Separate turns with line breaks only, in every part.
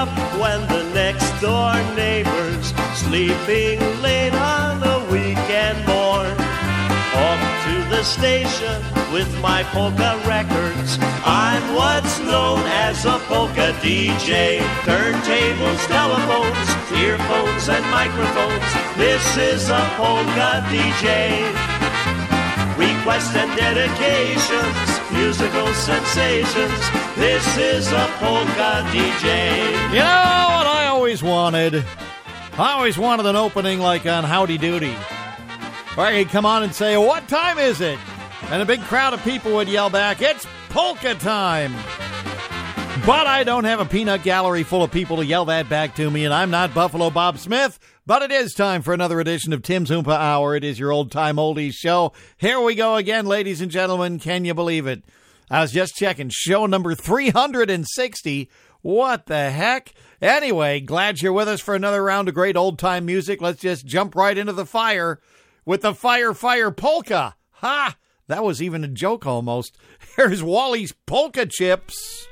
up when the next door neighbor's sleeping late on a weekend morn. Off to the station with my polka records. I'm what's known as a polka DJ. Turntables, telephones, earphones, and microphones. This is a polka DJ. Requests and dedications, musical sensations. This is a polka DJ.
You know what I always wanted? I always wanted an opening like on Howdy Doody, where he'd come on and say, "What time is it?" And a big crowd of people would yell back, "It's polka time." But I don't have a peanut gallery full of people to yell that back to me, and I'm not Buffalo Bob Smith. But it is time for another edition of Tim's Oompa Hour. It is your old-time oldies show. Here we go again, ladies and gentlemen. Can you believe it? I was just checking. Show number 360. What the heck? Anyway, glad you're with us for another round of great old-time music. Let's just jump right into the fire with the Fire Polka. Ha! That was even a joke almost. Here's Wally's Polka Chips.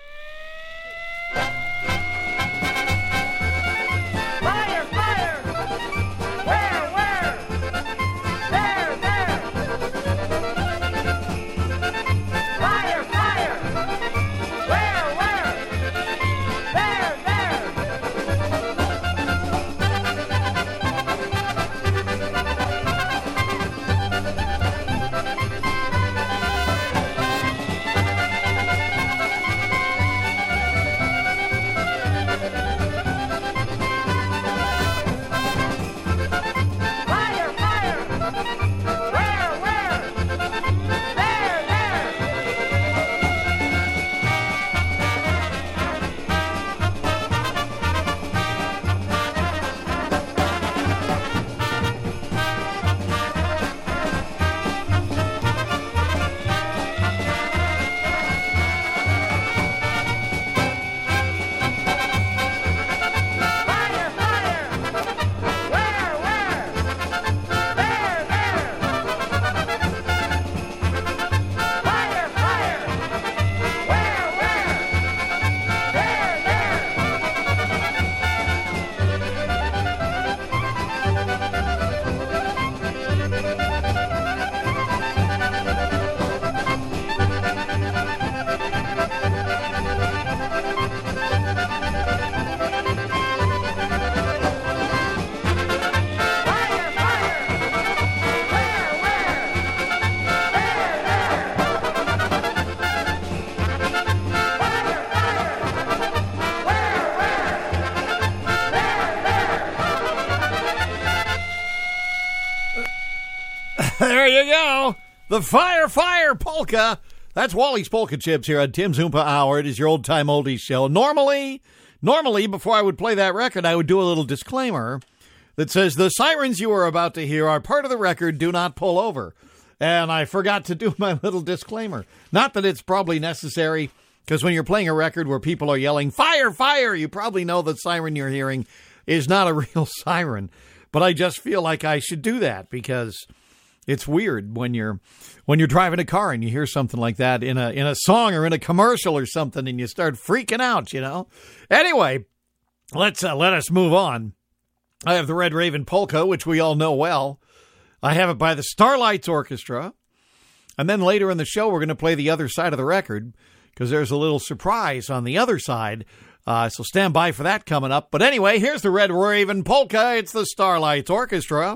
There you go. The Fire Polka. That's Wally's Polka Chips here on Tim's Oompa Hour. It is your old-time oldies show. Normally, before I would play that record, I would do a little disclaimer that says the sirens you are about to hear are part of the record. Do not pull over. And I forgot to do my little disclaimer. Not that it's probably necessary, because when you're playing a record where people are yelling, "Fire, fire," you probably know the siren you're hearing is not a real siren. But I just feel like I should do that, because it's weird when you're driving a car and you hear something like that in a song or in a commercial or something, and you start freaking out, you know. Anyway, let us move on. I have the Red Raven Polka, which we all know well. I have it by the Starlights Orchestra. And then later in the show, we're going to play the other side of the record, because there's a little surprise on the other side. So stand by for that coming up. But anyway, here's the Red Raven Polka. It's the Starlights Orchestra.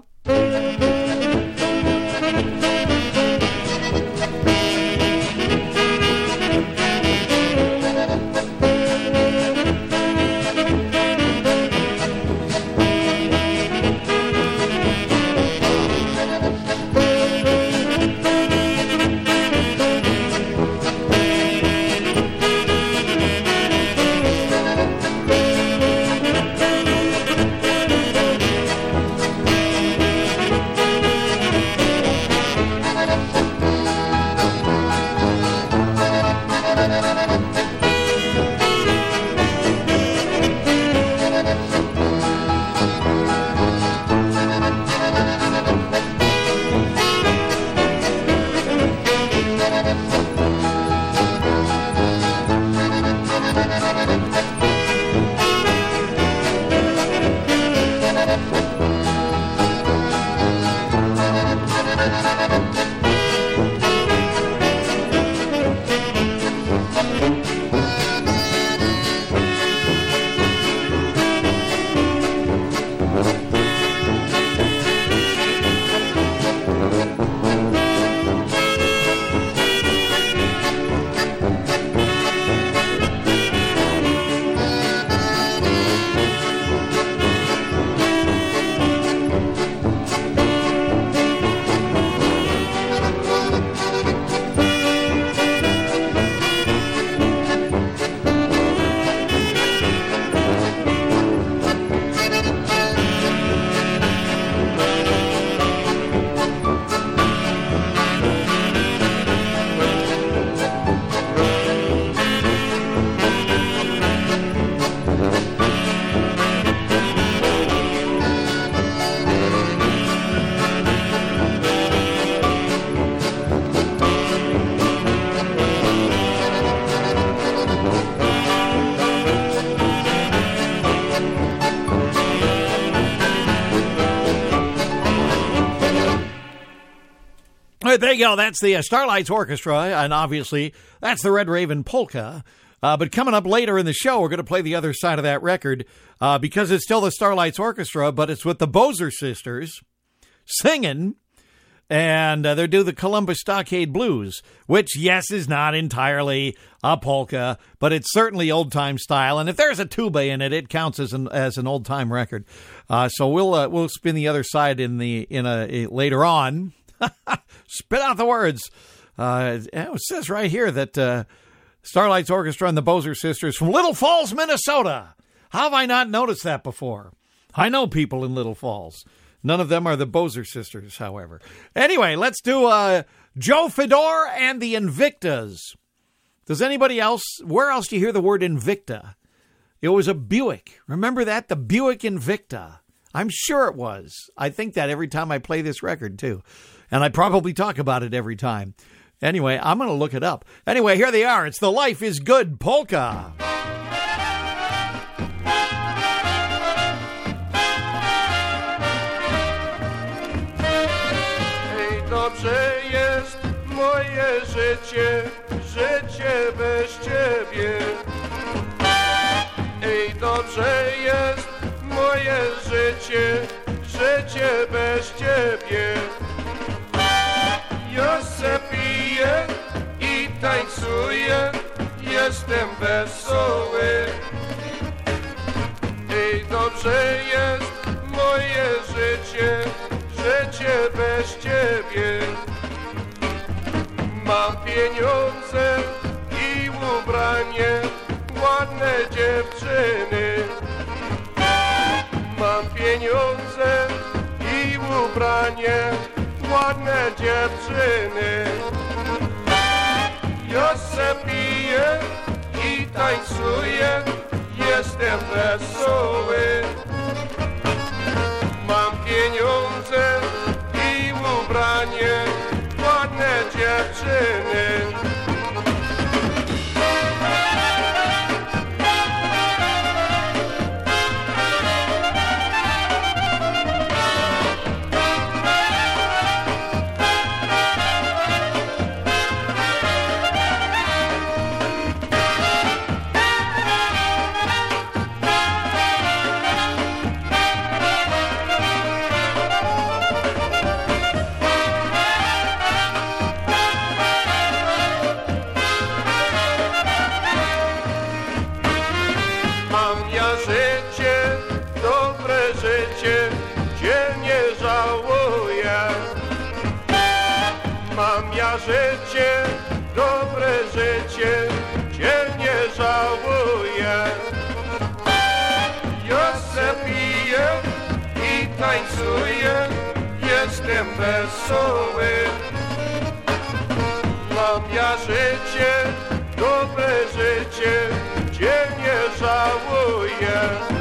right, there you go. That's the Starlights Orchestra, and obviously that's the Red Raven Polka. But coming up later in the show, we're going to play the other side of that record because it's still the Starlights Orchestra, but it's with the Bozer Sisters singing, and they do the Columbus Stockade Blues, which, yes, is not entirely a polka, but it's certainly old-time style. And if there's a tuba in it, it counts as an old-time record. So we'll spin the other side later on. Spit out the words. It says right here that Starlights Orchestra and the Bozer Sisters from Little Falls, Minnesota. How have I not noticed that before? I know people in Little Falls. None of them are the Bozer Sisters, however. Anyway, let's do Joe Fedor and the Invictas. Does anybody else, where else do you hear the word Invicta? It was a Buick. Remember that? The Buick Invicta. I'm sure it was. I think that every time I play this record, too. And I probably talk about it every time. Anyway, I'm going to look it up. Anyway, here they are. It's the Life is Good Polka.
Dobrze jest moje życie, życie bez ciebie. Ej, dobrze jest moje życie, życie bez ciebie. Ja se piję i tańcuję, jestem wesoły. Ej, dobrze jest moje życie, życie bez ciebie. Mam pieniądze i ubranie, ładne dziewczyny. Mam pieniądze i ubranie, ładne dziewczyny. Ja se piję i tańcuję, jestem wesoły. Mam pieniądze i ubranie, ładne dziewczyny. Życie, dobre życie, cię nie żałuję. Ja se piję i tańcuję, jestem wesoły. Mam ja życie, dobre życie, cię nie żałuję.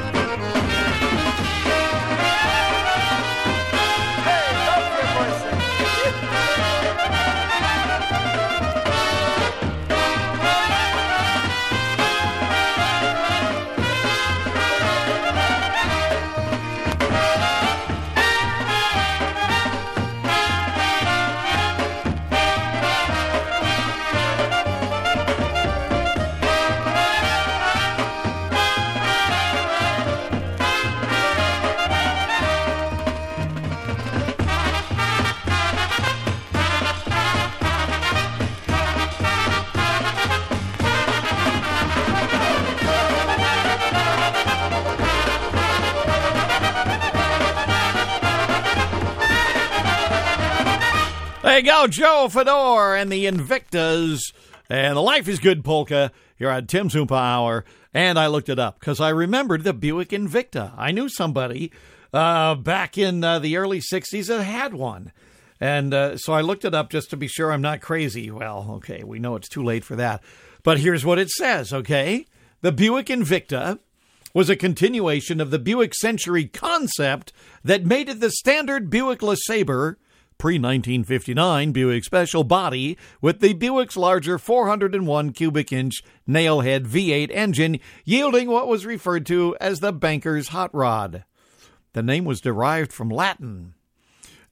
There you go, Joe Fedor and the Invictas and the Life is Good Polka here on Tim's Oompa Hour. And I looked it up because I remembered the Buick Invicta. I knew somebody back in the early 60s that had one. And so I looked it up just to be sure I'm not crazy. Well, okay, we know it's too late for that. But here's what it says, okay? The Buick Invicta was a continuation of the Buick Century concept that made it the standard Buick LeSabre pre-1959 Buick Special body with the Buick's larger 401 cubic inch nailhead V8 engine, yielding what was referred to as the banker's hot rod. The name was derived from Latin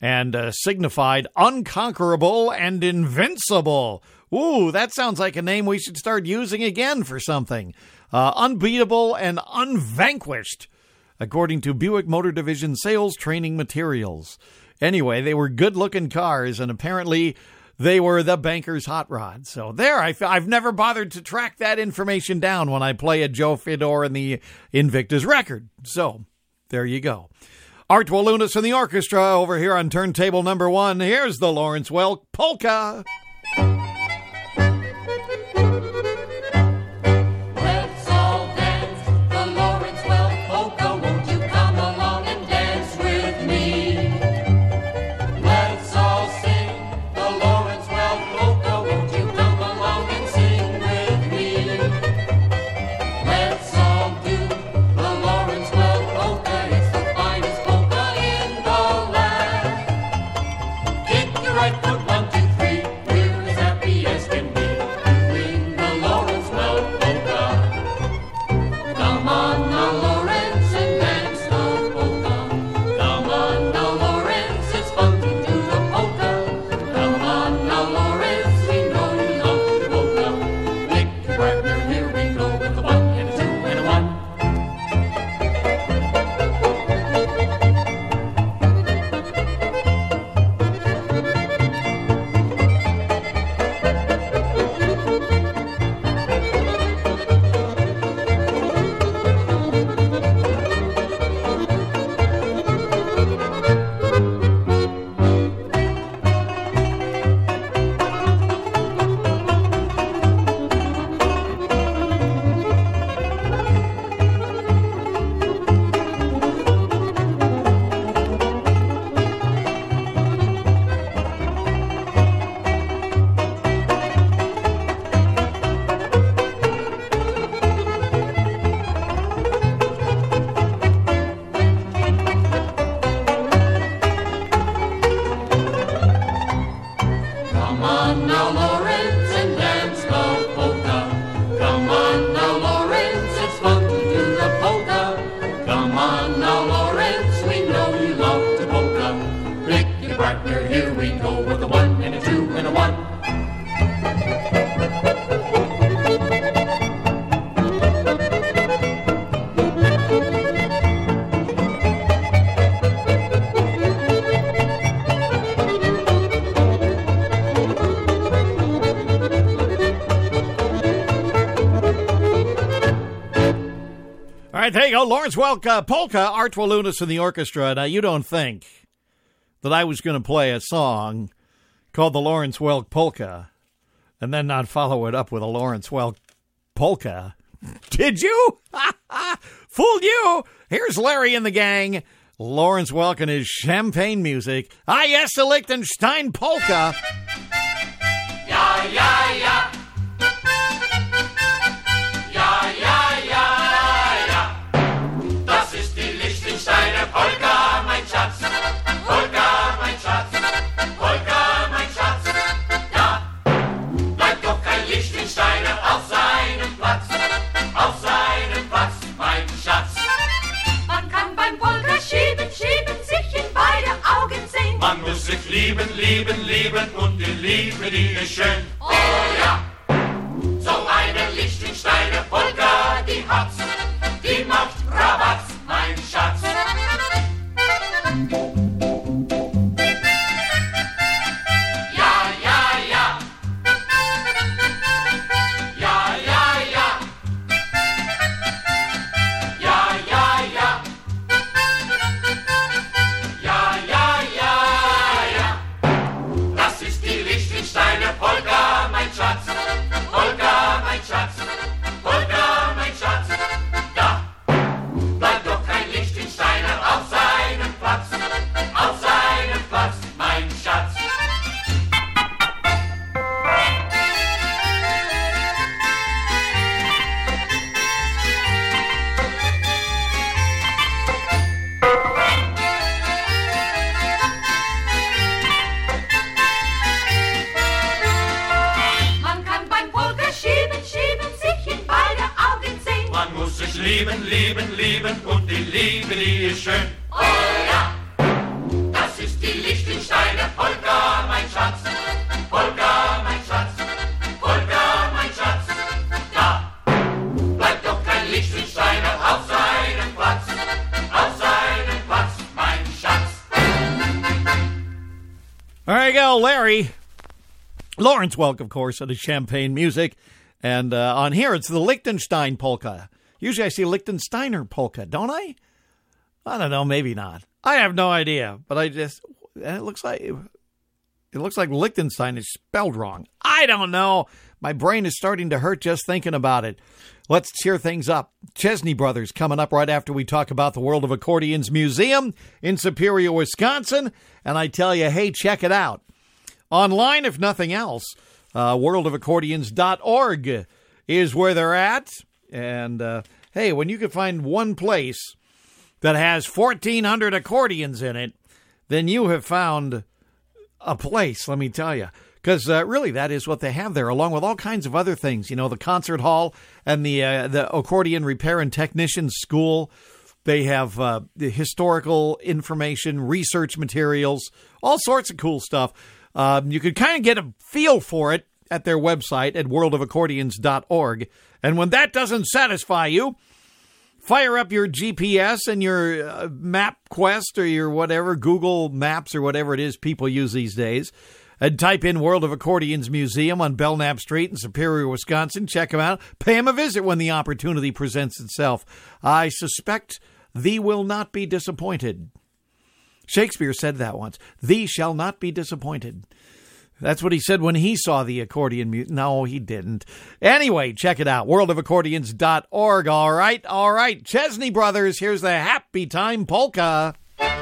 and signified unconquerable and invincible. Ooh, that sounds like a name we should start using again for something. Unbeatable and unvanquished, according to Buick Motor Division sales training materials. Anyway, they were good-looking cars, and apparently they were the banker's hot rod. So there, I've never bothered to track that information down when I play a Joe Fedor and the Invictus record. So there you go. Art Walunas and the orchestra over here on turntable number 1. Here's the Lawrence Welk Polka.
Let's all dance the Lawrence Welk Polka. Won't you come along and dance with me? Let's all sing the Lawrence Welk Polka. Won't you come along and sing with me? Let's all do the Lawrence Welk Polka. It's the finest polka in the land. Kick your right foot, 1, 2, 3. We're as happy as can be doing the Lawrence Welk Polka. Come on now, Lawrence, and dance the polka. Come on now, Lawrence, it's fun to do the polka. Come on now, Lawrence, we know you love the polka. Lick your partner, here we go with a 1 and a 2 and a 1. Come on now, Lawrence, and dance the polka. Come on now, Lawrence, it's fun to do the polka. Come on now, Lawrence, we know you love the polka. Pick your partner, here we go with a 1 and a 2 and a 1.
All right, there you go. Lawrence Welk Polka, Art Walunas and the orchestra. Now, you don't think that I was going to play a song called the Lawrence Welk Polka and then not follow it up with a Lawrence Welk Polka. Did you? Fooled you. Here's Larry and the gang. Lawrence Welk and his champagne music. Ah, yes, the Liechtenstein Polka.
Ja, ja, ja. Ja, ja, ja, ja. Das ist die Liechtensteiner Polka, mein Schatz. Polka, mein Schatz. Polka, mein Schatz. Ja, bleibt doch kein Liechtensteiner auf seinem Platz. Auf seinem Platz, mein Schatz. Man kann beim Polka schieben, schieben, sich in beide Augen sehen.
Man muss sich lieben, lieben, lieben und die Liebe, die ist schön.
Oh ja, so eine Liechtensteiner Polka, die hat's, die macht Rabatz, mein Schatz. Ja, ja, ja. Ja, ja, ja. Ja, ja, ja. Ja, ja, ja, ja. Das ist die Liechtensteiner Polka, mein Schatz. Polka, mein Schatz. Polka, mein Schatz. Da bleibt doch kein Liechtensteiner auf seinem Platz. Auf seinem Platz, mein Schatz. Man kann beim Polka schieben, schieben, sich in beide Augen sehen.
Man muss sich lieben, lieben, lieben und die Liebe, die ist schön.
Oh ja, das ist die Liechtensteiner
Well, Larry, Lawrence Welk, of course, of the Champagne Music. And on here, it's the Liechtenstein polka. Usually I see Liechtensteiner polka, don't I? I don't know, maybe not. I have no idea. But it looks like Liechtenstein is spelled wrong. I don't know. My brain is starting to hurt just thinking about it. Let's cheer things up. Chesney Brothers coming up right after we talk about the World of Accordions Museum in Superior, Wisconsin. And I tell you, hey, check it out. Online, if nothing else, worldofaccordions.org is where they're at. And, hey, when you can find one place that has 1,400 accordions in it, then you have found a place, let me tell you. Because really, that is what they have there, along with all kinds of other things. You know, the concert hall and the accordion repair and technician school. They have the historical information, research materials, all sorts of cool stuff. You could kind of get a feel for it at their website at worldofaccordions.org. And when that doesn't satisfy you, fire up your GPS and your MapQuest or your whatever, Google Maps or whatever it is people use these days. And type in World of Accordions Museum on Belknap Street in Superior, Wisconsin. Check them out. Pay them a visit when the opportunity presents itself. I suspect thee will not be disappointed. Shakespeare said that once. Thee shall not be disappointed. That's what he said when he saw the accordion. No, he didn't. Anyway, check it out. worldofaccordions.org. All right. Chesney Brothers, here's the Happy Time Polka.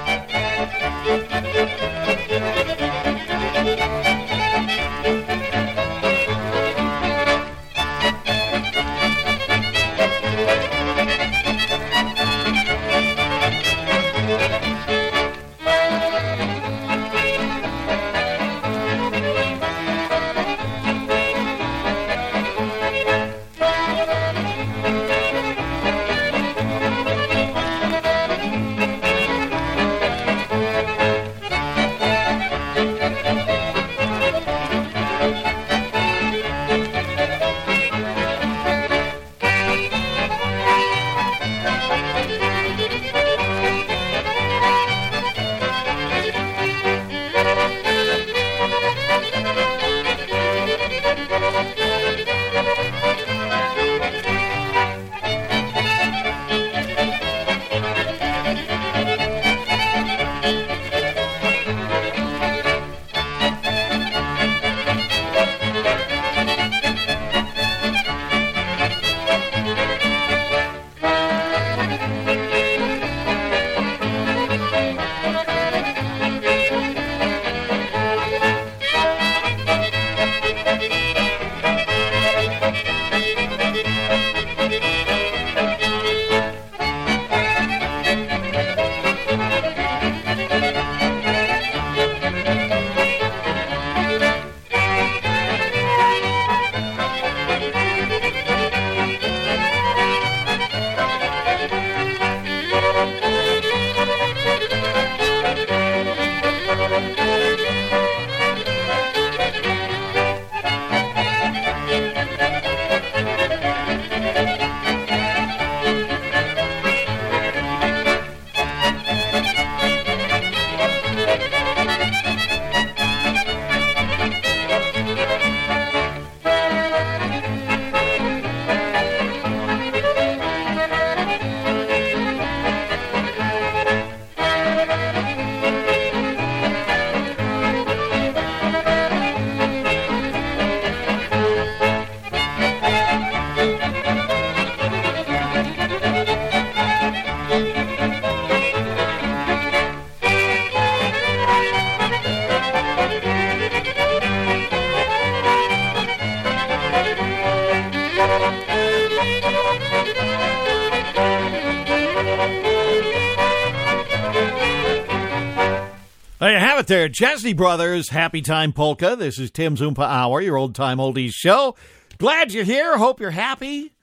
There you have it there. Chesney Brothers, Happy Time Polka. This is Tim's Oompa Hour, your old-time oldies show. Glad you're here. Hope you're happy.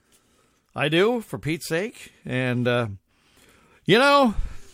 I do, for Pete's sake. And, you know,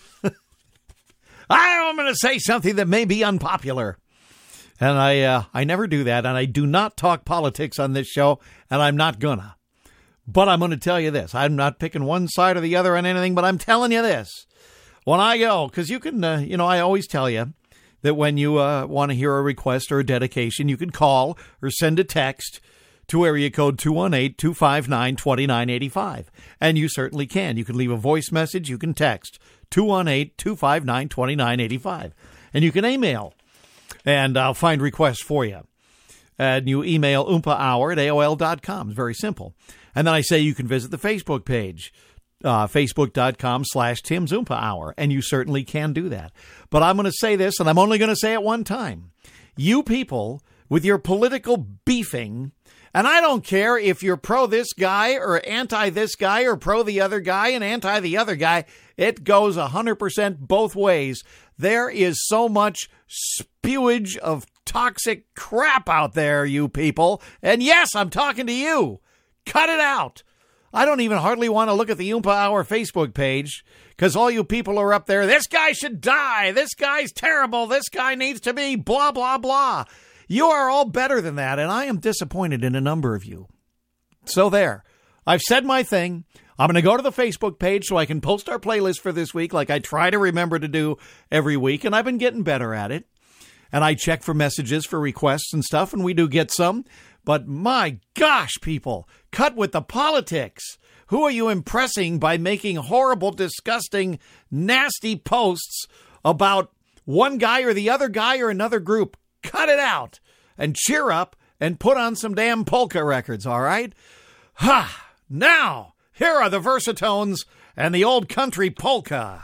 I'm going to say something that may be unpopular. And I never do that, and I do not talk politics on this show, and I'm not gonna. But I'm going to tell you this. I'm not picking one side or the other on anything, but I'm telling you this. When I go, because you can, I always tell you that when you want to hear a request or a dedication, you can call or send a text to area code 218-259-2985. And you certainly can. You can leave a voice message. You can text 218-259-2985. And you can email, and I'll find requests for you. And you email oompahour@aol.com. It's very simple. And then I say you can visit the Facebook page, facebook.com/Tim's Oompa Hour. And you certainly can do that. But I'm going to say this, and I'm only going to say it one time. You people with your political beefing, and I don't care if you're pro this guy or anti this guy or pro the other guy and anti the other guy. It goes 100% both ways. There is so much spewage of toxic crap out there, you people. And yes, I'm talking to you. Cut it out. I don't even hardly want to look at the Oompa Hour Facebook page because all you people are up there. This guy should die. This guy's terrible. This guy needs to be blah, blah, blah. You are all better than that, and I am disappointed in a number of you. So there. I've said my thing. I'm going to go to the Facebook page so I can post our playlist for this week like I try to remember to do every week, and I've been getting better at it. And I check for messages for requests and stuff, and we do get some. But my gosh, people, cut with the politics. Who are you impressing by making horrible, disgusting, nasty posts about one guy or the other guy or another group? Cut it out and cheer up and put on some damn polka records, all right? Ha! Now, here are the Versatones and the Old Country Polka.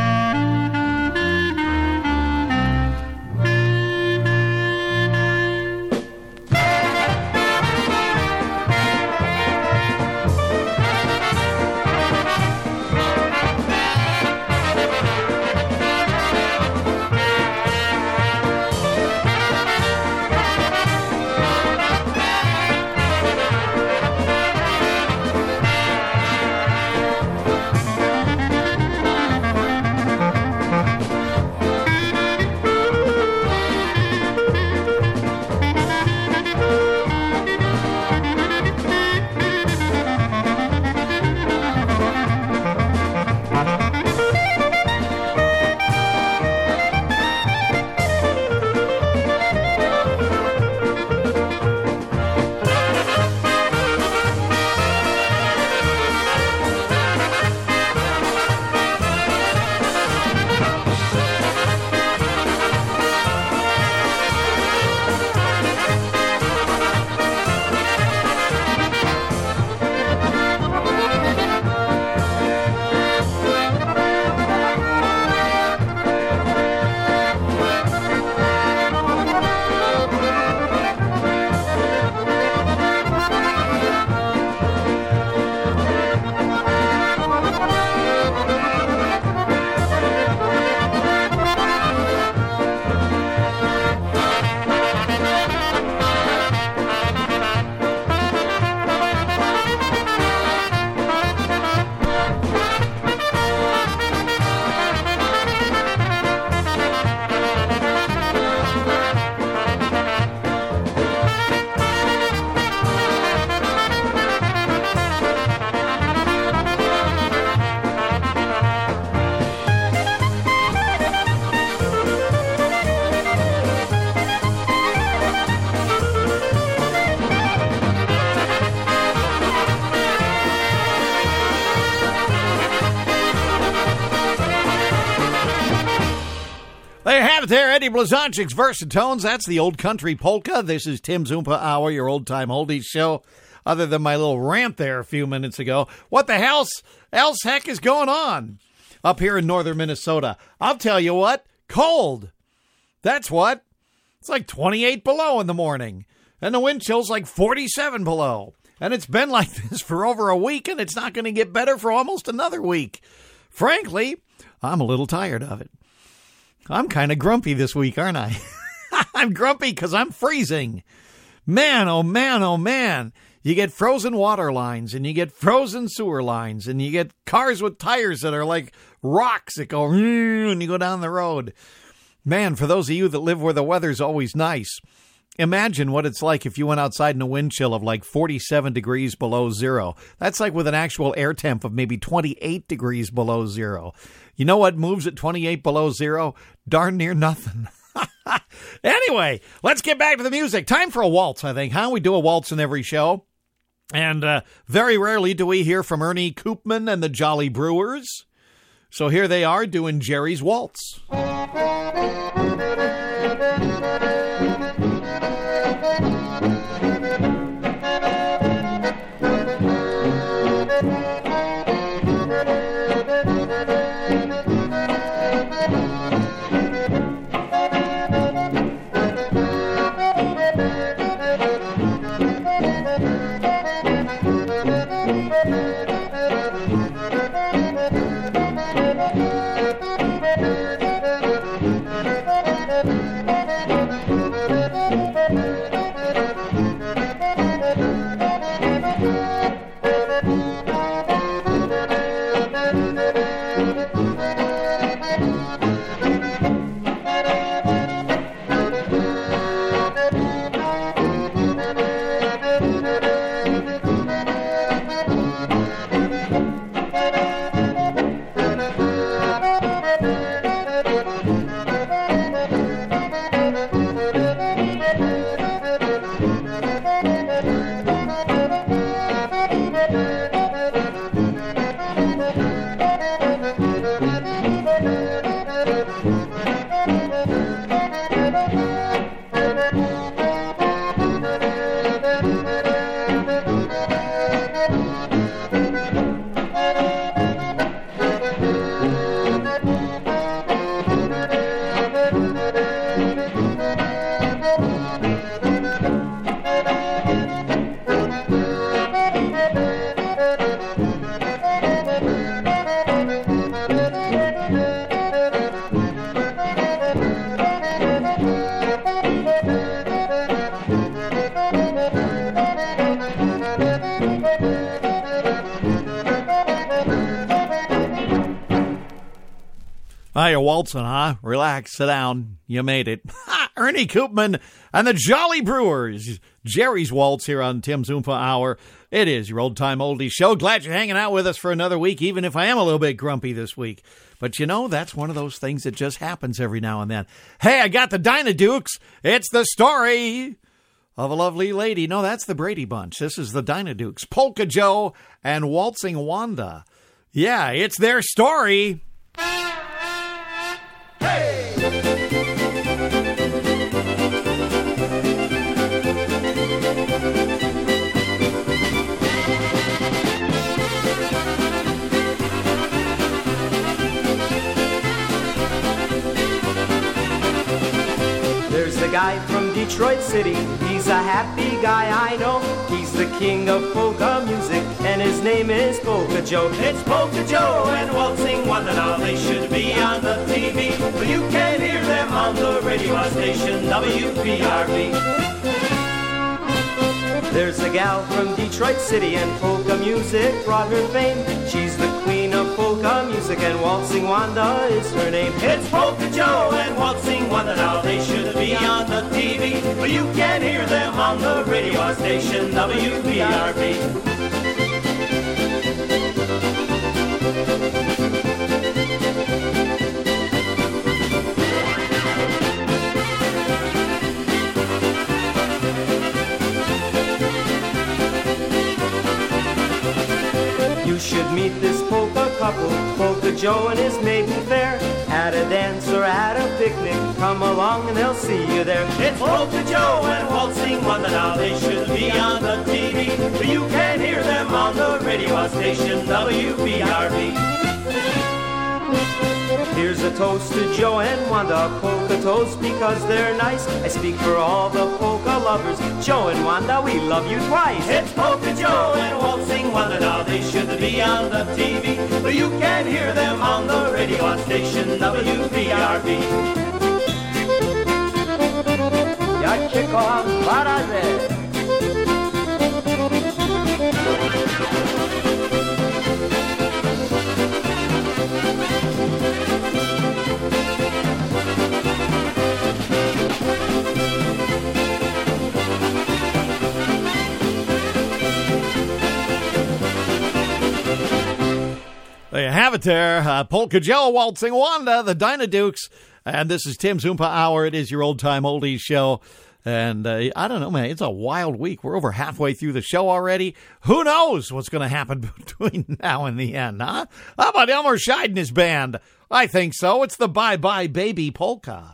There you have it there, Eddie Blazonczyk's Versatones. That's the Old Country Polka. This is Tim's Oompa Hour, your old-time oldies show. Other than my little rant there a few minutes ago, what the else heck is going on up here in northern Minnesota? I'll tell you what, cold. That's what. It's like 28 below in the morning, and the wind chill's like 47 below. And it's been like this for over a week, and it's not going to get better for almost another week. Frankly, I'm a little tired of it. I'm kind of grumpy this week, aren't I? I'm grumpy because I'm freezing. Man, oh man, oh man. You get frozen water lines, and you get frozen sewer lines, and you get cars with tires that are like rocks that go when you go down the road. Man, for those of you that live where the weather's always nice, imagine what it's like if you went outside in a wind chill of like 47 degrees below zero. That's like with an actual air temp of maybe 28 degrees below zero. You know what moves at 28 below zero? Darn near nothing. Anyway, let's get back to the music. Time for a waltz, I think. Huh? We do a waltz in every show. And very rarely do we hear from Ernie Koopman and the Jolly Brewers. So here they are doing Jerry's Waltz. You're waltzing, huh? Relax, sit down. You made it. Ernie Koopman and the Jolly Brewers. Jerry's Waltz here on Tim's Oompa Hour. It is your old-time oldies show. Glad you're hanging out with us for another week, even if I am a little bit grumpy this week. But you know, that's one of those things that just happens every now and then. Hey, I got the Dynadukes. It's the story of a lovely lady. No, that's the Brady Bunch. This is the Dynadukes. Polka Joe and Waltzing Wanda. Yeah, it's their story.
There's a guy from Detroit City, he's a happy guy I know. He's the king of polka music, and his name is Polka Joe.
It's Polka Joe and Waltzing Wanda. Now they should be on the TV, but you can hear them on the radio station WPRB.
There's a gal from Detroit City, and polka music brought her fame. She's the queen of polka music, and Waltzing Wanda is her name.
It's Polka Joe and Waltzing Wanda. Now they should be on the TV, but you can hear them on the radio station WPRB.
You should meet this polka couple, Polka Joe and his maiden fair, at a dance or at a picnic. Come along and they'll see you there.
It's Polka Joe and Waltzing Wanda. Now they should be on the TV, but you can hear them on the radio station WPRB.
Here's a toast to Joe and Wanda, a polka toast because they're nice. I speak for all the polka lovers. Joe and Wanda, we love you twice.
It's Polka Joe and Waltzing Wanda. Now they should be on the TV, but you can hear them on the radio station WPRB.
Ja cię kocham 2 razy.
There you have it there. Polka Joe, Waltzing Wanda, the Dynadukes, And this is Tim's Oompa Hour. It is your old-time oldies show. And I don't know, man, it's a wild week. We're over halfway through the show already. Who knows what's going to happen between now and the end, huh? How about Elmer Scheid and his band? I think so. It's the Bye Bye Baby Polka.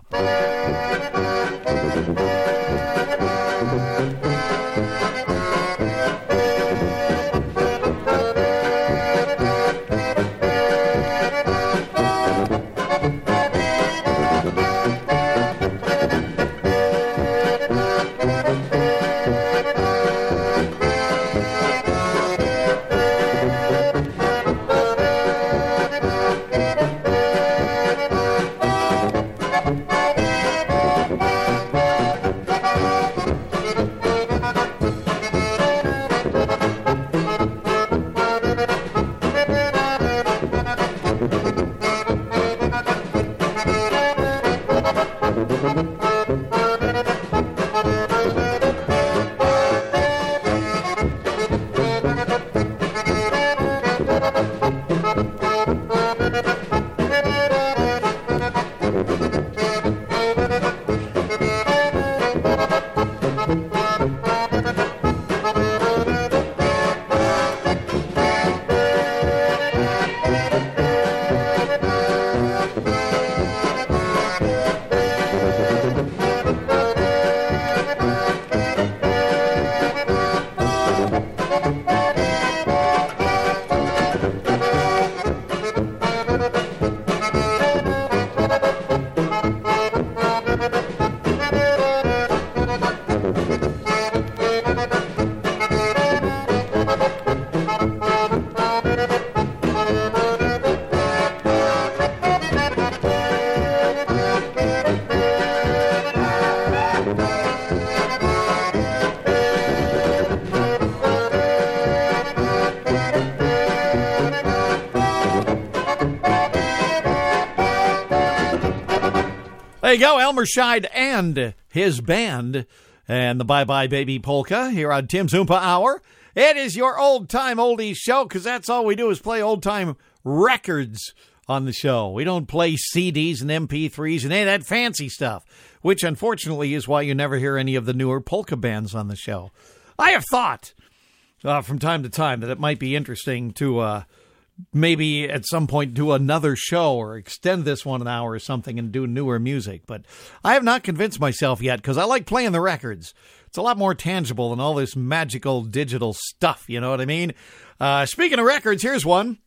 There you go, Elmer Scheid and his band and the Bye Bye Baby Polka here on Tim's Oompa Hour. It is your old-time oldies show because that's all we do is play old-time records on the show. We don't play CDs and MP3s and any of that fancy stuff, which unfortunately is why you never hear any of the newer polka bands on the show. I have thought from time to time that it might be interesting to maybe at some point do another show or extend this one an hour or something and do newer music. But I have not convinced myself yet because I like playing the records. It's a lot more tangible than all this magical digital stuff. You know what I mean? Speaking of records, here's one.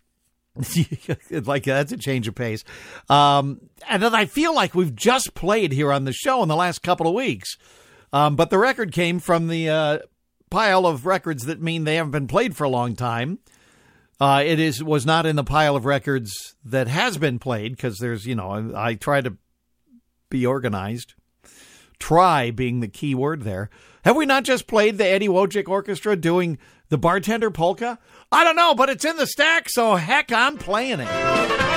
Like that's a change of pace. And that I feel like we've just played here on the show in the last couple of weeks. But the record came from the pile of records that mean they haven't been played for a long time. It was not in the pile of records that has been played because there's, I try to be organized. Try being the key word there. Have we not just played the Eddie Wojcik Orchestra doing the Bartender Polka? I don't know, but it's in the stack, so heck, I'm playing it.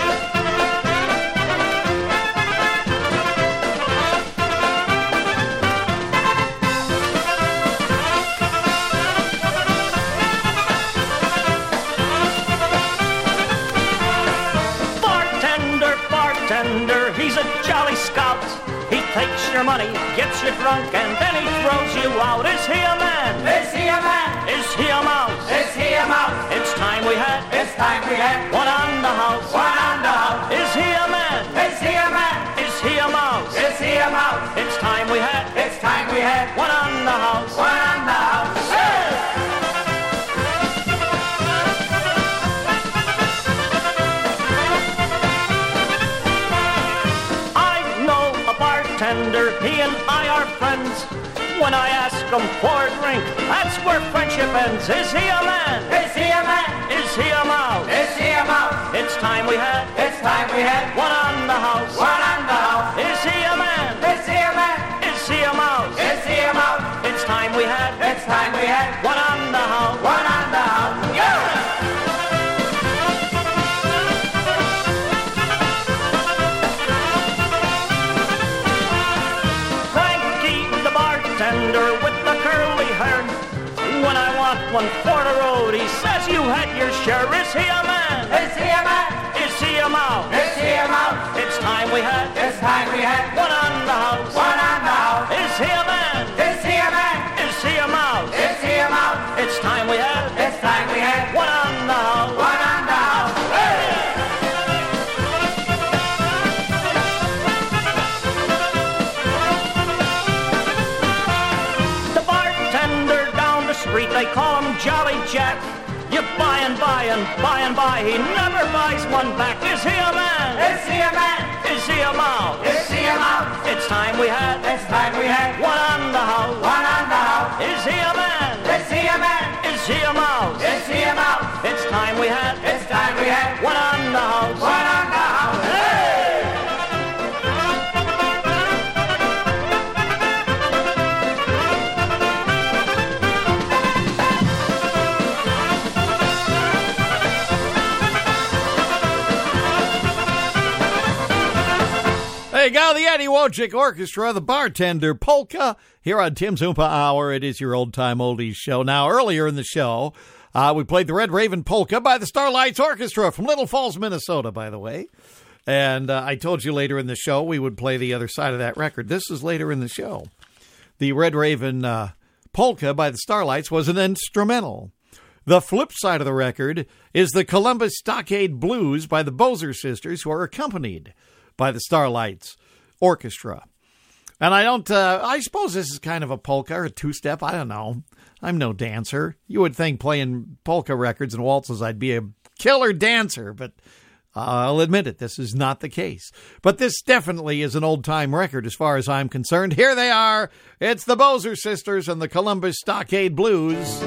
He's a jolly scout. He takes your money, gets you drunk, and then he throws you out. Is he a man?
Is he a man?
Is he a mouse?
Is he a mouse?
It's time we had.
It's time we had.
One on the house.
One on the house.
Is he a man?
Is he a man?
Is he a mouse?
Is he a mouse?
It's time we had.
It's time we had.
One on the house.
One on the house. Hey!
He and I are friends. When I ask him for a drink, that's where friendship ends. Is he a man?
Is he a man?
Is he a mouse?
Is he a mouse?
It's time we had.
It's time we had.
One on the house.
One on the house.
Is he a man?
Is he a man?
Is he a mouse?
Is he a mouse?
It's time we had.
It's time we had.
One on the house.
One on the house. Yeah!
With the curly hair. When I want one for the road. He says you had your share. Is he a man?
Is he a man?
Is he a mouse?
Is he a mouse?
It's time we had
It's time we had
one on the house.
one on the house.
Is he a man?
Is he a man?
Is he a mouse?
Is he a mouse?
It's time we had
It's time we had
one on the house.
one on the house.
The bartender down the street, they call him Jolly Jack. You buy and buy and buy and buy, he never buys one back. Is he a man?
Is he a man?
Is he a mouse?
Is he a mouse?
It's time we had
It's time we had
one on the house.
one on the house.
Is he a man?
Is he a man?
Is he a mouse?
Is he a mouse?
It's time we had
It's time we had
one on the house.
one on the house.
There you go, the Eddie Wojcik Orchestra, the Bartender Polka, here on Tim's Oompa Hour. It is your old-time oldies show. Now, earlier in the show, we played the Red Raven Polka by the Starlights Orchestra from Little Falls, Minnesota, by the way. And I told you later in the show we would play the other side of that record. This is later in the show. The Red Raven Polka by the Starlights was an instrumental. The flip side of the record is the Columbus Stockade Blues by the Bozer Sisters, who are accompanied by the Starlights Orchestra. And I suppose this is kind of a polka or a two-step. I don't know. I'm no dancer. You would think playing polka records and waltzes I'd be a killer dancer, but I'll admit it, this is not the case. But this definitely is an old-time record as far as I'm concerned. Here they are. It's the Bozer Sisters and the Columbus Stockade Blues.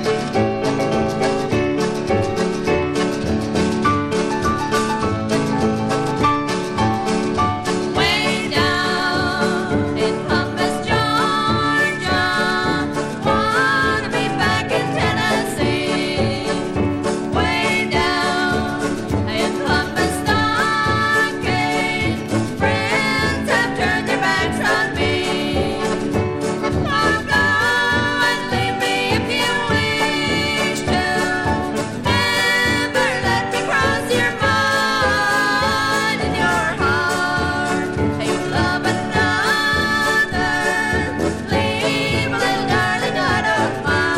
Way down in Columbus, Georgia, wanna be back in Tennessee. Way down in Columbus, Stockade, friends have turned their backs on me. Oh, go and leave me if you wish to. Never let me cross your mind in your heart. You love another, leave a little darling I don't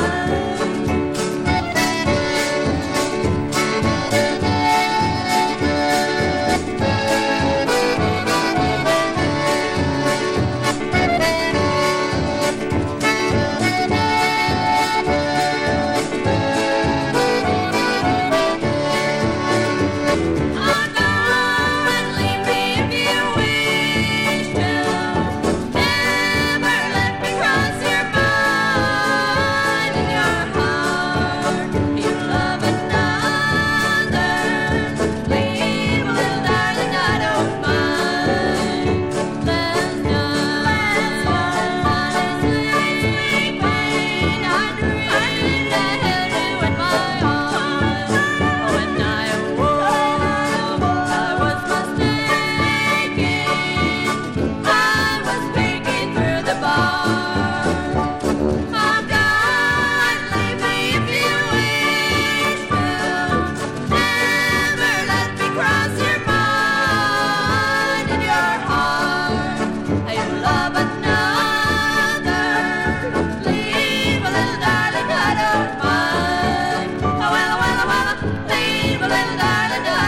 Oh, go and leave me if you wish to. Never let me cross your mind in your heart. You love another, leave a little darling I don't mind. Last night, sweet pain, I dreamed I held you in my arms. When I woke, I was mistaken. I was peeking through the bar. Oh, God, leave me if you wish to. Never let me cross your mind in your heart. You love another, leave a little darling I don't mind. Oh, well, leave a little darling I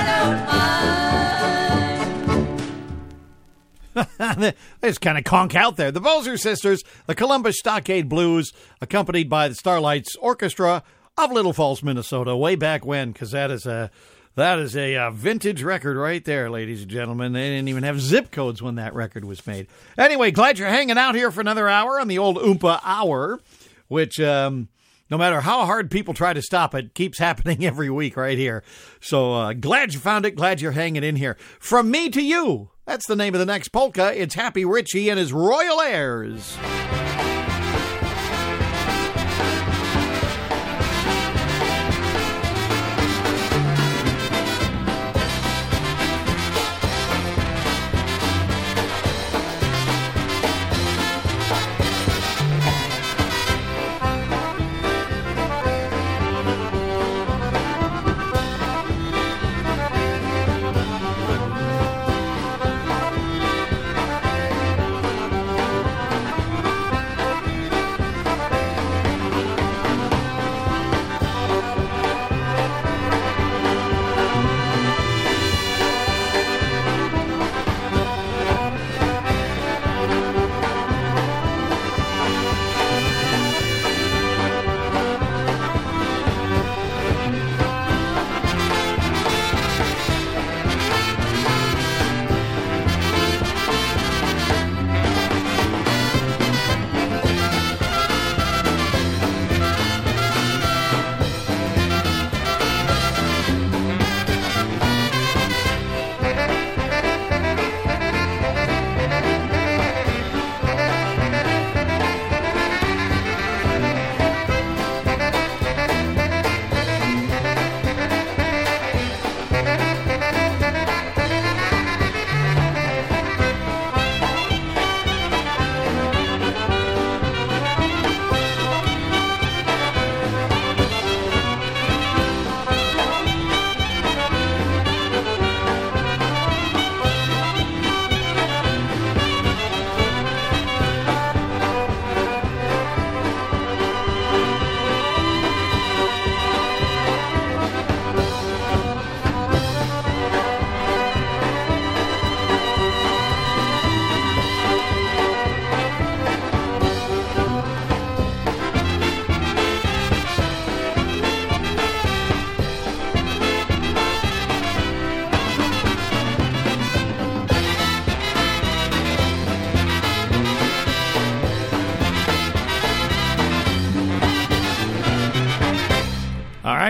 don't mind.
They just kind of conk out there. The Bozer Sisters, the Columbus Stockade Blues, accompanied by the Starlights Orchestra of Little Falls, Minnesota, way back when, because that is a vintage record right there, ladies and gentlemen. They didn't even have zip codes when that record was made. Anyway, glad you're hanging out here for another hour on the old Oompa Hour, which, no matter how hard people try to stop it, keeps happening every week right here. So glad you found it. Glad you're hanging in here. From me to you. That's the name of the next polka. It's Happy Richie and his Royal Airs.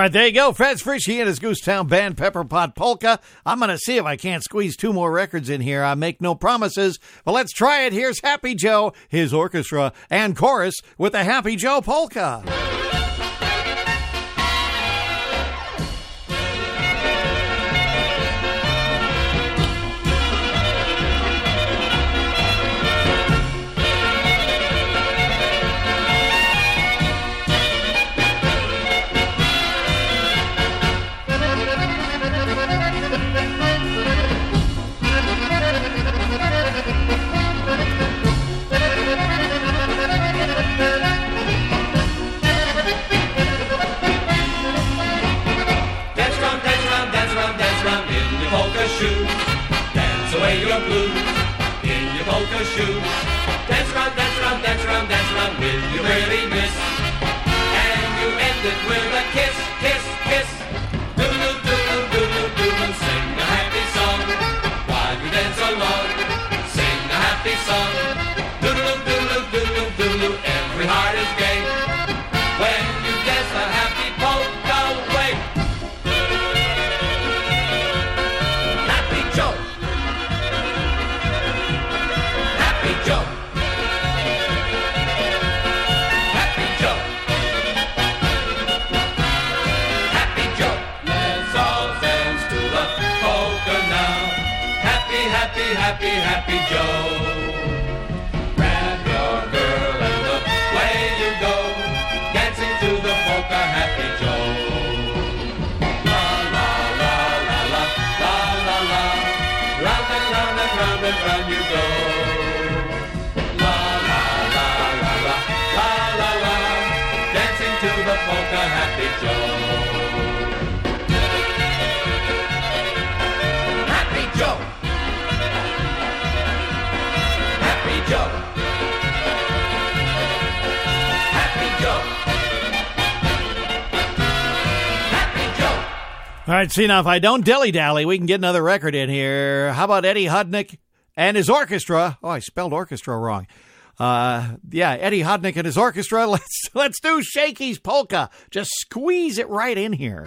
right, there you go. Fats Frischi and his Goosetown Band, Pepper Pot Polka. I'm going to see if I can't squeeze 2 more records in here. I make no promises, but let's try it. Here's Happy Joe, his orchestra, and chorus with the Happy Joe Polka.
Dance away your blues in your polka shoes. Dance around, dance around, dance around, dance around with your pretty miss. And you end it with a kiss, kiss, kiss. Doodle, doodle, doodle, doodle, sing a happy song while you dance along. Sing a happy song. Doodle, doodle, doodle, doodle, every heart is gay when you dance a happy polka way. Happy, happy Joe. Grab your girl and away you go, dancing to the polka, Happy Joe. La la la la la la la la, round and round and round and round you go. La la la la la la la la, dancing to the polka, Happy Joe. Happy Joe. Joe. Happy Joe. Happy Joe.
All right, see, now, if I don't dilly-dally, we can get another record in here. How about Eddie Hudnick and his orchestra? Oh, I spelled orchestra wrong. Eddie Hudnick and his orchestra. Let's do Shakey's Polka. Just squeeze it right in here.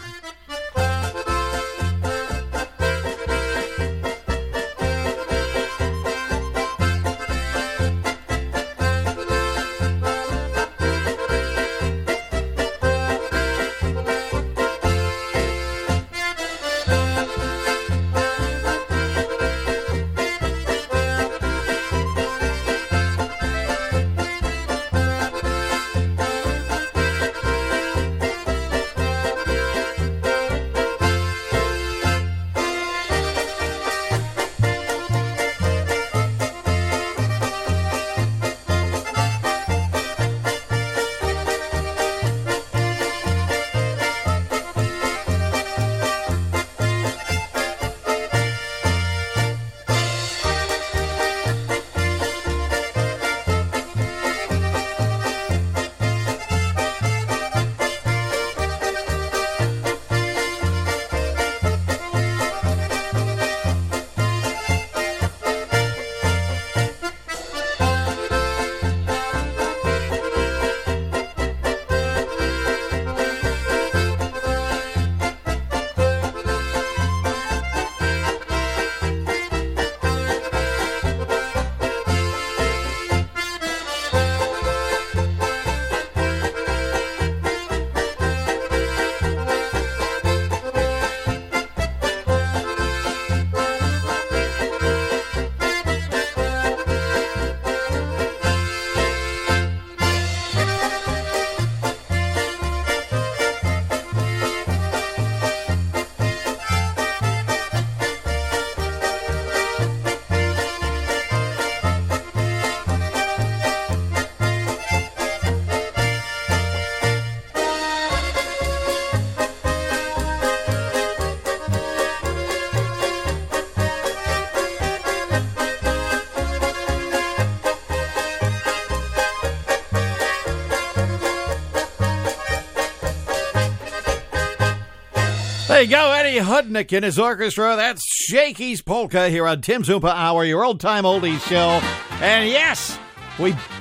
There you go, Eddie Hudnick and his orchestra. That's Shakey's Polka here on Tim's Oompa Hour, your old-time oldies show. And yes, we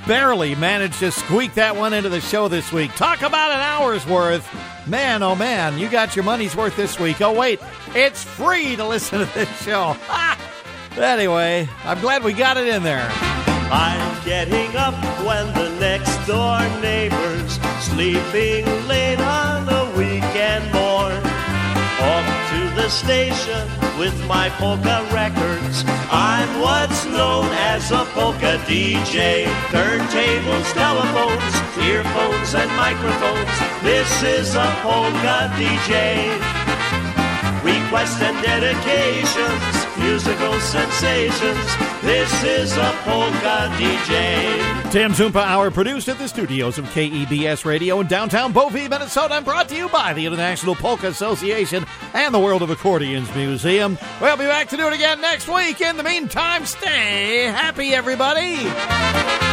barely managed to squeak that one into the show this week. Talk about an hour's worth. Man, oh man, you got your money's worth this week. Oh wait, it's free to listen to this show. Anyway, I'm glad we got it in there.
I'm getting up when the next door neighbor's sleeping late on a weekend morn. Off to the station with my polka records. I'm what's known as a polka DJ. Turntables, telephones, earphones, and microphones. This is a polka DJ. Requests and dedications, musical sensations. This is a polka DJ.
Tim's Oompa Hour, produced at the studios of KEBS Radio in downtown Beauvais, Minnesota, and brought to you by the International Polka Association and the World of Accordions Museum. We'll be back to do it again next week. In the meantime, stay happy, everybody.